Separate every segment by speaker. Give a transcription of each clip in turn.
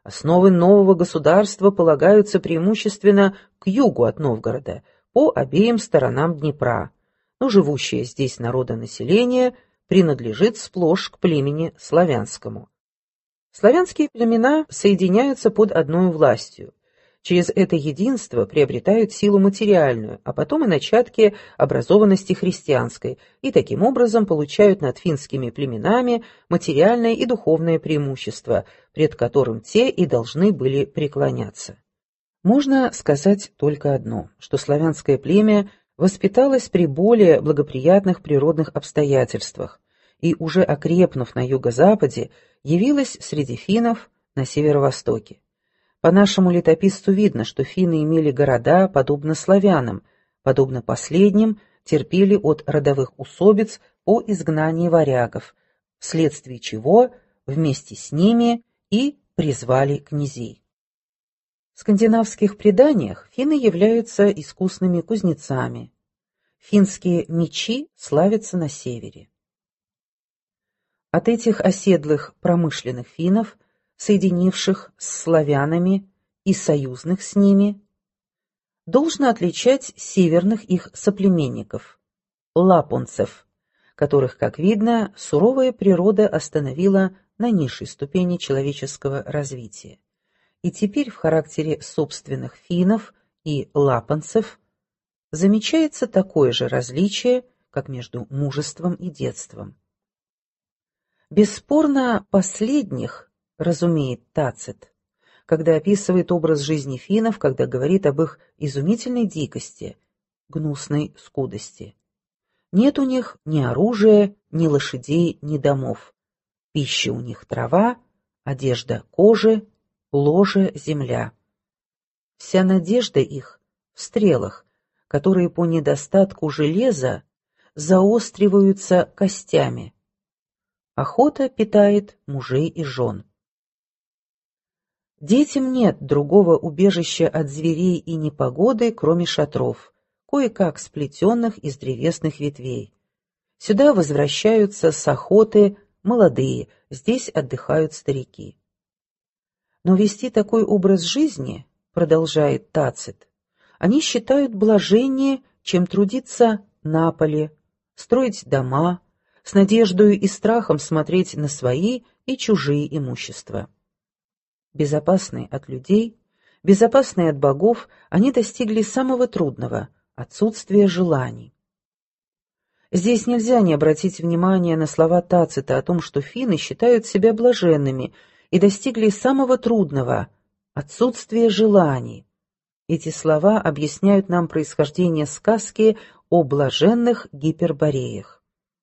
Speaker 1: Основы нового государства полагаются преимущественно к югу от Новгорода, по обеим сторонам Днепра, но живущее здесь народонаселение принадлежит сплошь к племени славянскому. Славянские племена соединяются под одной властью. Через это единство приобретают силу материальную, а потом и начатки образованности христианской, и таким образом получают над финскими племенами материальное и духовное преимущество, пред которым те и должны были преклоняться. Можно сказать только одно, что славянское племя воспиталось при более благоприятных природных обстоятельствах и, уже окрепнув на юго-западе, явилось среди финнов на северо-востоке. По нашему летописцу видно, что финны имели города, подобно славянам, подобно последним, терпели от родовых усобиц по изгнании варягов, вследствие чего вместе с ними и призвали князей. В скандинавских преданиях финны являются искусными кузнецами. Финские мечи славятся на севере. От этих оседлых промышленных финнов, соединивших с славянами и союзных с ними, должно отличать северных их соплеменников, лапонцев, которых, как видно, суровая природа остановила на низшей ступени человеческого развития. И теперь в характере собственных финнов и лапонцев замечается такое же различие, как между мужеством и детством. Бесспорно, последних разумеет Тацит, когда описывает образ жизни финнов, когда говорит об их изумительной дикости, гнусной скудости. Нет у них ни оружия, ни лошадей, ни домов. Пища у них трава, одежда кожи, ложе земля. Вся надежда их в стрелах, которые по недостатку железа заостриваются костями. Охота питает мужей и жен. Детям нет другого убежища от зверей и непогоды, кроме шатров, кое-как сплетенных из древесных ветвей. Сюда возвращаются с охоты молодые, здесь отдыхают старики. Но вести такой образ жизни, продолжает Тацит, они считают блаженнее, чем трудиться на поле, строить дома, с надеждою и страхом смотреть на свои и чужие имущества. Безопасные от людей, безопасные от богов, они достигли самого трудного – отсутствия желаний. Здесь нельзя не обратить внимание на слова Тацита о том, что финны считают себя блаженными и достигли самого трудного – отсутствия желаний. Эти слова объясняют нам происхождение сказки о блаженных гипербореях.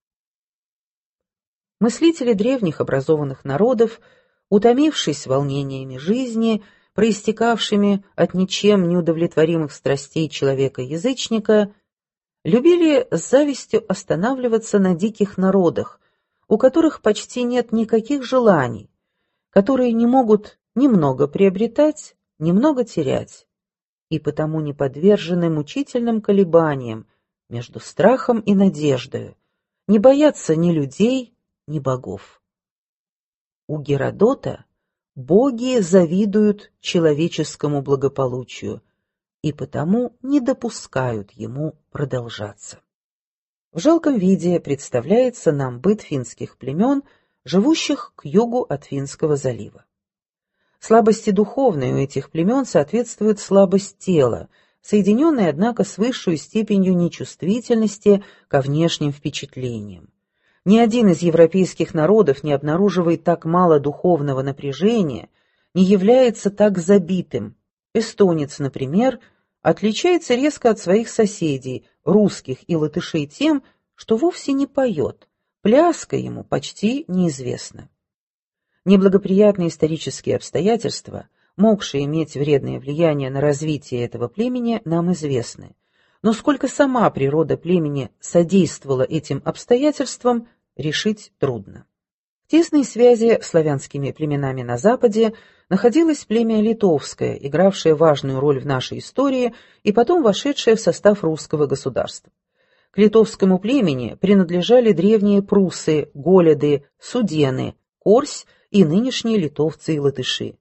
Speaker 1: Мыслители древних образованных народов, утомившись волнениями жизни, проистекавшими от ничем неудовлетворимых страстей человека-язычника, любили с завистью останавливаться на диких народах, у которых почти нет никаких желаний, которые не могут ни много приобретать, ни много терять, и потому не подвержены мучительным колебаниям между страхом и надеждой, не боятся ни людей, ни богов. У Геродота боги завидуют человеческому благополучию и потому не допускают ему продолжаться. В жалком виде представляется нам быт финских племен, живущих к югу от Финского залива. Слабости духовной у этих племен соответствует слабость тела, соединенной, однако, с высшей степенью нечувствительности ко внешним впечатлениям. Ни один из европейских народов не обнаруживает так мало духовного напряжения, не является так забитым. Эстонец, например, отличается резко от своих соседей, русских и латышей, тем, что вовсе не поет, пляска ему почти неизвестна. Неблагоприятные исторические обстоятельства, могшие иметь вредное влияние на развитие этого племени, нам известны. Но сколько сама природа племени содействовала этим обстоятельствам, решить трудно. В тесной связи с славянскими племенами на Западе находилось племя литовское, игравшее важную роль в нашей истории и потом вошедшее в состав русского государства. К литовскому племени принадлежали древние пруссы, голеды, судены, корсь и нынешние литовцы и латыши.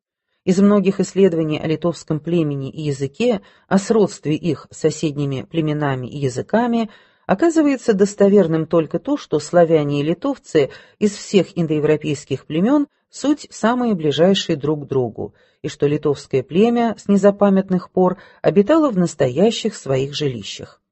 Speaker 1: Из многих исследований о литовском племени и языке, о сродстве их с соседними племенами и языками, оказывается достоверным только то, что славяне и литовцы из всех индоевропейских племен суть самые ближайшие друг к другу, и что литовское племя с незапамятных пор обитало в настоящих своих жилищах.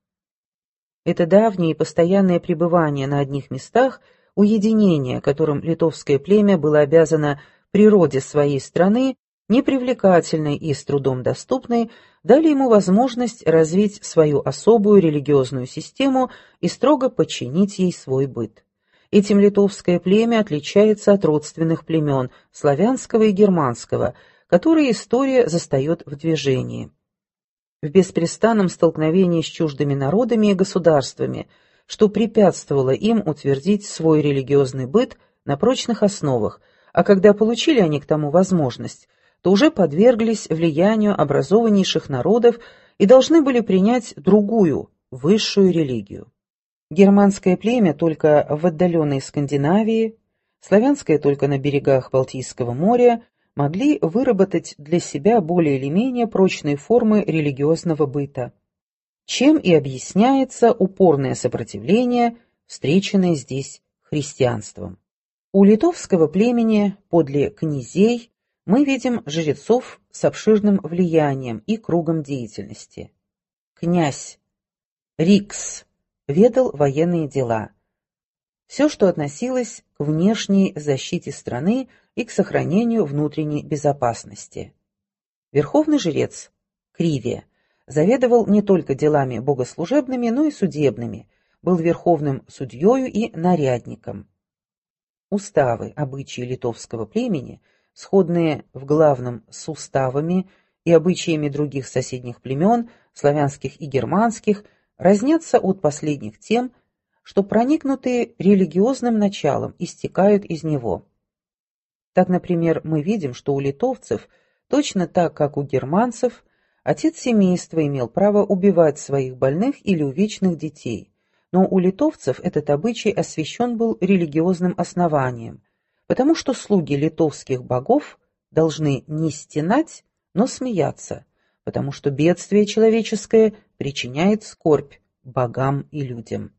Speaker 1: Это давнее и постоянное пребывание на одних местах, уединение, которым литовское племя было обязано природе своей страны, непривлекательной и с трудом доступной, дали ему возможность развить свою особую религиозную систему и строго подчинить ей свой быт. Этим литовское племя отличается от родственных племен, славянского и германского, которые история застает в движении. В беспрестанном столкновении с чуждыми народами и государствами, что препятствовало им утвердить свой религиозный быт на прочных основах, а когда получили они к тому возможность, то уже подверглись влиянию образованнейших народов и должны были принять другую, высшую религию. Германское племя только в отдаленной Скандинавии, славянское только на берегах Балтийского моря могли выработать для себя более или менее прочные формы религиозного быта, чем и объясняется упорное сопротивление, встреченное здесь христианством. У литовского племени подле князей мы видим жрецов с обширным влиянием и кругом деятельности. Князь Рикс ведал военные дела. Все, что относилось к внешней защите страны и к сохранению внутренней безопасности. Верховный жрец Криве заведовал не только делами богослужебными, но и судебными, был верховным судьею и нарядником. Уставы, обычаи литовского племени, сходные в главном с уставами и обычаями других соседних племен, славянских и германских, разнятся от последних тем, что проникнутые религиозным началом истекают из него. Так, например, мы видим, что у литовцев, точно так, как у германцев, отец семейства имел право убивать своих больных или увечных детей, но у литовцев этот обычай освящен был религиозным основанием, потому что слуги литовских богов должны не стенать, но смеяться, потому что бедствие человеческое причиняет скорбь богам и людям.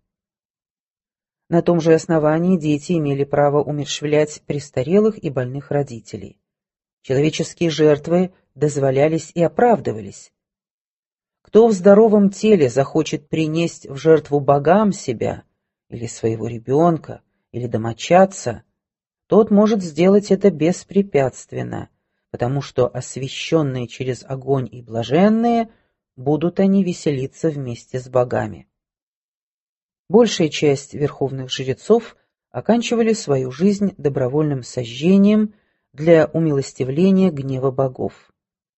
Speaker 1: На том же основании дети имели право умерщвлять престарелых и больных родителей. Человеческие жертвы дозволялись и оправдывались. Кто в здоровом теле захочет принести в жертву богам себя, или своего ребенка, или домочадца, тот может сделать это беспрепятственно, потому что освященные через огонь и блаженные будут они веселиться вместе с богами. Большая часть верховных жрецов оканчивали свою жизнь добровольным сожжением для умилостивления гнева богов.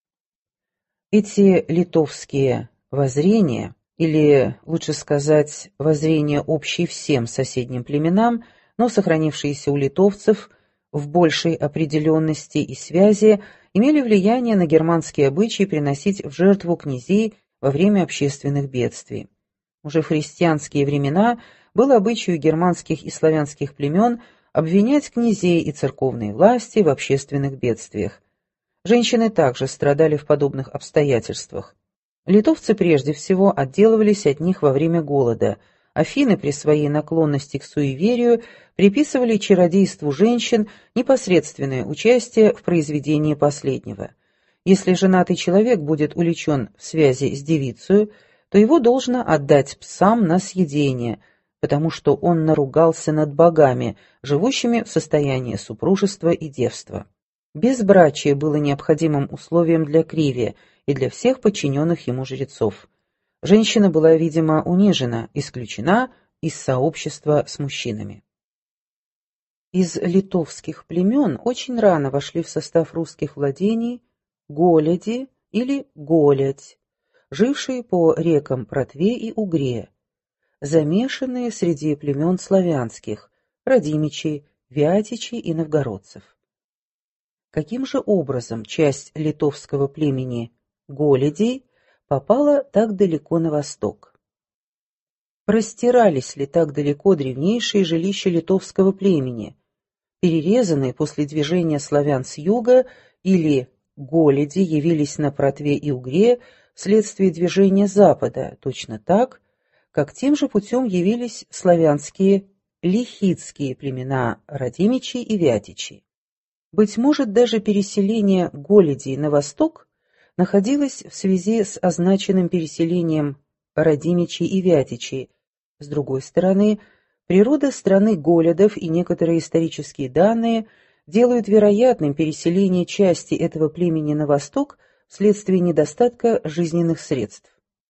Speaker 1: Эти литовские воззрения, или, лучше сказать, воззрения общие всем соседним племенам, но сохранившиеся у литовцев в большей определенности и связи, имели влияние на германские обычаи приносить в жертву князей во время общественных бедствий. Уже в христианские времена было обычаю германских и славянских племен обвинять князей и церковные власти в общественных бедствиях. Женщины также страдали в подобных обстоятельствах. Литовцы прежде всего отделывались от них во время голода. Афины при своей наклонности к суеверию приписывали чародейству женщин непосредственное участие в произведении последнего. Если женатый человек будет увлечен в связи с девицей, то его должно отдать псам на съедение, потому что он наругался над богами, живущими в состоянии супружества и девства. Безбрачие было необходимым условием для Кривия и для всех подчиненных ему жрецов. Женщина была, видимо, унижена, исключена из сообщества с мужчинами. Из литовских племен очень рано вошли в состав русских владений голеди или голядь, жившие по рекам Протве и Угре, замешанные среди племен славянских, родимичей, вятичей и новгородцев. Каким же образом часть литовского племени голедей попала так далеко на восток? Простирались ли так далеко древнейшие жилища литовского племени, перерезанные после движения славян с юга, или голеди явились на Протве и Угре вследствие движения Запада, точно так, как тем же путем явились славянские лихидские племена Радимичей и Вятичей. Быть может, даже переселение голедей на восток находилось в связи с означенным переселением Радимичей и Вятичей. С другой стороны, природа страны голедов и некоторые исторические данные делают вероятным переселение части этого племени на восток вследствие недостатка жизненных средств.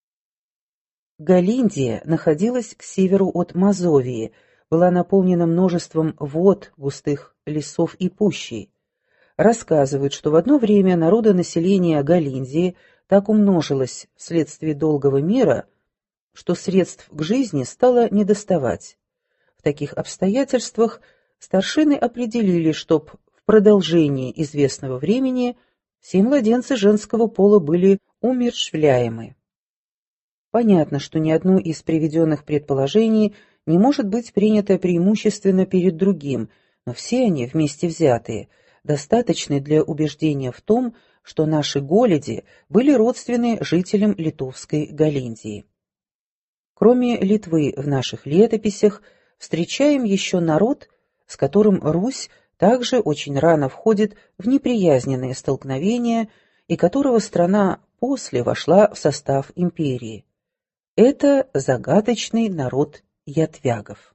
Speaker 1: Галиндия находилась к северу от Мазовии, была наполнена множеством вод, густых лесов и пущей. Рассказывают, что в одно время народонаселение Галиндии так умножилось вследствие долгого мира, что средств к жизни стало недоставать. В таких обстоятельствах старшины определили, чтоб в продолжении известного времени все младенцы женского пола были умерщвляемы. Понятно, что ни одно из приведенных предположений не может быть принято преимущественно перед другим, но все они, вместе взятые, достаточны для убеждения в том, что наши голеди были родственны жителям литовской Галиндии. Кроме Литвы в наших летописях встречаем еще народ, с которым Русь также очень рано входит в неприязненные столкновения и которого страна после вошла в состав империи. Это загадочный народ ятвягов.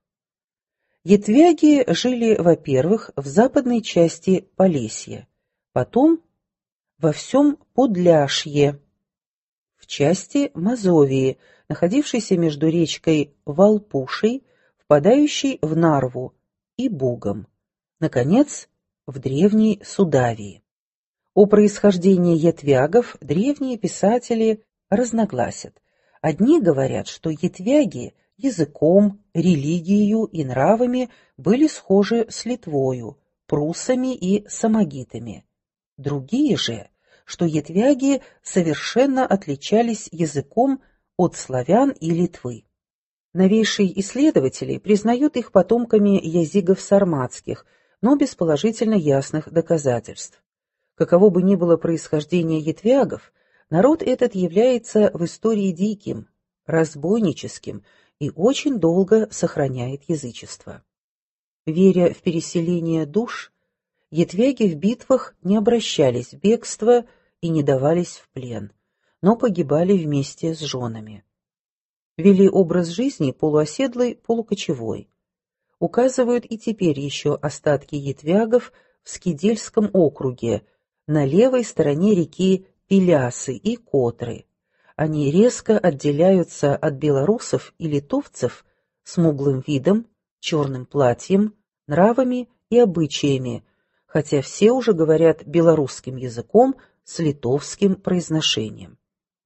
Speaker 1: Ятвяги жили, во-первых, в западной части Полесья, потом во всем Подляшье, в части Мазовии, находившейся между речкой Валпушей, впадающей в Нарву, и Бугом, наконец, в древней Судавии. О происхождении ятвягов древние писатели разногласят. Одни говорят, что ятвяги языком, религией и нравами были схожи с Литвою, пруссами и самогитами. Другие же, что ятвяги совершенно отличались языком от славян и Литвы. Новейшие исследователи признают их потомками язигов сарматских, но без положительно ясных доказательств. Каково бы ни было происхождение ятвягов, народ этот является в истории диким, разбойническим и очень долго сохраняет язычество. Веря в переселение душ, ятвяги в битвах не обращались в бегство и не давались в плен, но погибали вместе с женами. Вели образ жизни полуоседлый, полукочевой. Указывают и теперь еще остатки ятвягов в Скидельском округе, на левой стороне реки Пилясы и Котры. Они резко отделяются от белорусов и литовцев смуглым видом, черным платьем, нравами и обычаями, хотя все уже говорят белорусским языком с литовским произношением.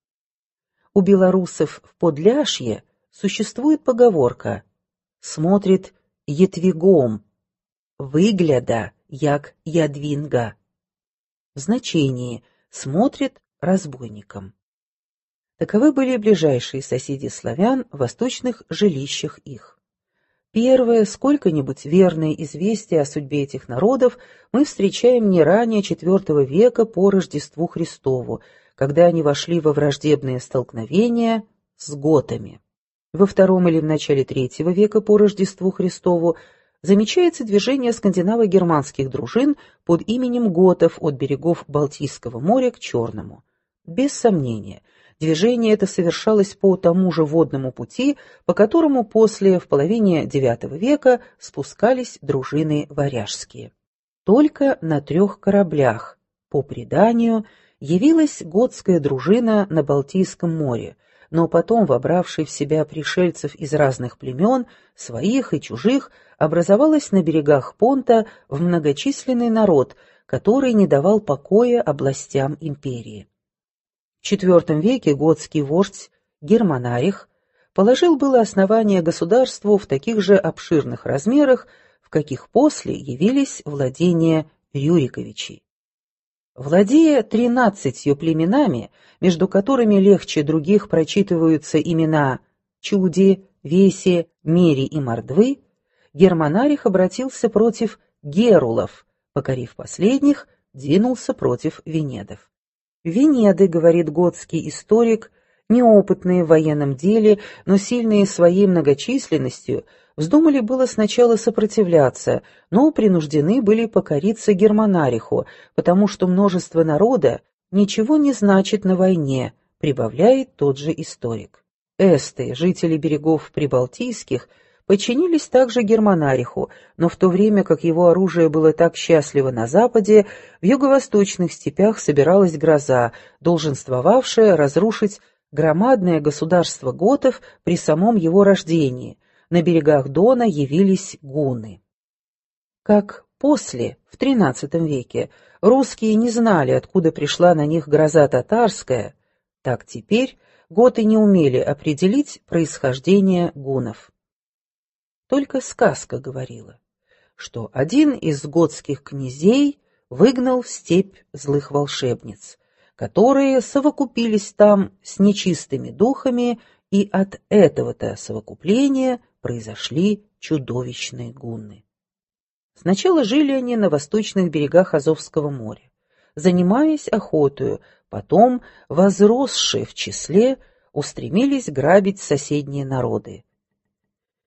Speaker 1: У белорусов в Подляшье существует поговорка «смотрит ятвигом, выгляда як ядвинга», в значении «смотрит разбойником». Таковы были ближайшие соседи славян в восточных жилищах их. Первое, сколько-нибудь верное известие о судьбе этих народов мы встречаем не ранее IV века по Рождеству Христову, когда они вошли во враждебные столкновения с готами. Во II или в начале III века по Рождеству Христову замечается движение скандинаво-германских дружин под именем готов от берегов Балтийского моря к Черному. Без сомнения, движение это совершалось по тому же водному пути, по которому после, в половине IX века, спускались дружины варяжские. Только на 3 кораблях, по преданию, явилась готская дружина на Балтийском море, но потом, вобравший в себя пришельцев из разных племен, своих и чужих, образовалась на берегах Понта в многочисленный народ, который не давал покоя областям империи. В IV веке готский вождь Германарих положил было основание государству в таких же обширных размерах, в каких после явились владения Рюриковичей. Владея 13 племенами, между которыми легче других прочитываются имена Чуди, Веси, Мери и Мордвы, Германарих обратился против герулов, покорив последних двинулся против венедов. Венеды, говорит готский историк, неопытные в военном деле, но сильные своей многочисленностью, вздумали было сначала сопротивляться, но принуждены были покориться Германариху, потому что множество народа ничего не значит на войне, прибавляет тот же историк. Эсты, жители берегов Прибалтийских, подчинились также Германариху, но в то время как его оружие было так счастливо на западе, в юго-восточных степях собиралась гроза, долженствовавшая разрушить громадное государство готов при самом его рождении. На берегах Дона явились гунны. Как после, в XIII веке, русские не знали, откуда пришла на них гроза татарская, так теперь готы не умели определить происхождение гуннов. Только сказка говорила, что один из готских князей выгнал в степь злых волшебниц, которые совокупились там с нечистыми духами, и от этого-то совокупления произошли чудовищные гунны. Сначала жили они на восточных берегах Азовского моря, занимаясь охотою, потом, возросшие в числе, устремились грабить соседние народы.